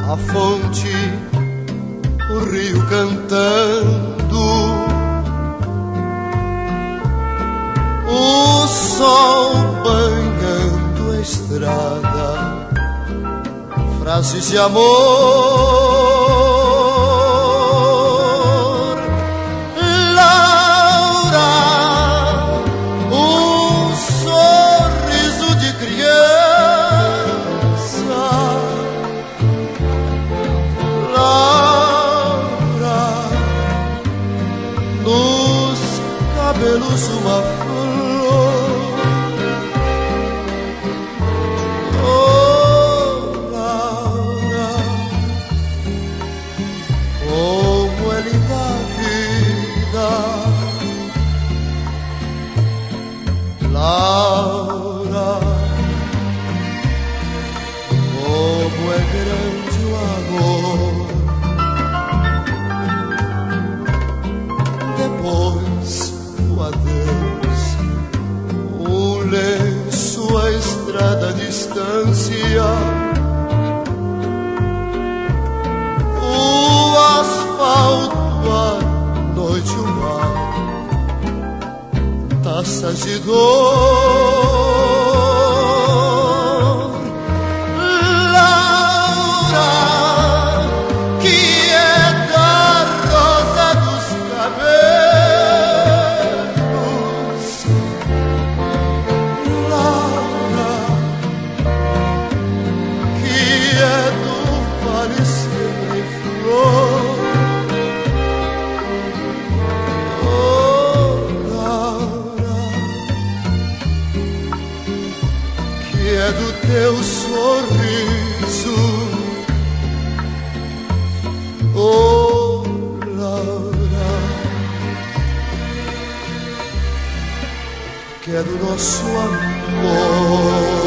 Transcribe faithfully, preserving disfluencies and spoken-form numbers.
a fonte, o rio cantando, o sol banhando a estrada, frases de amor. Cabelos uma flor, oh Laura, como é linda a vida, Laura, como é grande o amor. Depois adeus, um lenço, a estrada, a distância, o asfalto, a noite, o mar, taças de dor. Laura, que é da rosa dos cabelos, é do teu sorriso, oh Laura, que é do nosso amor.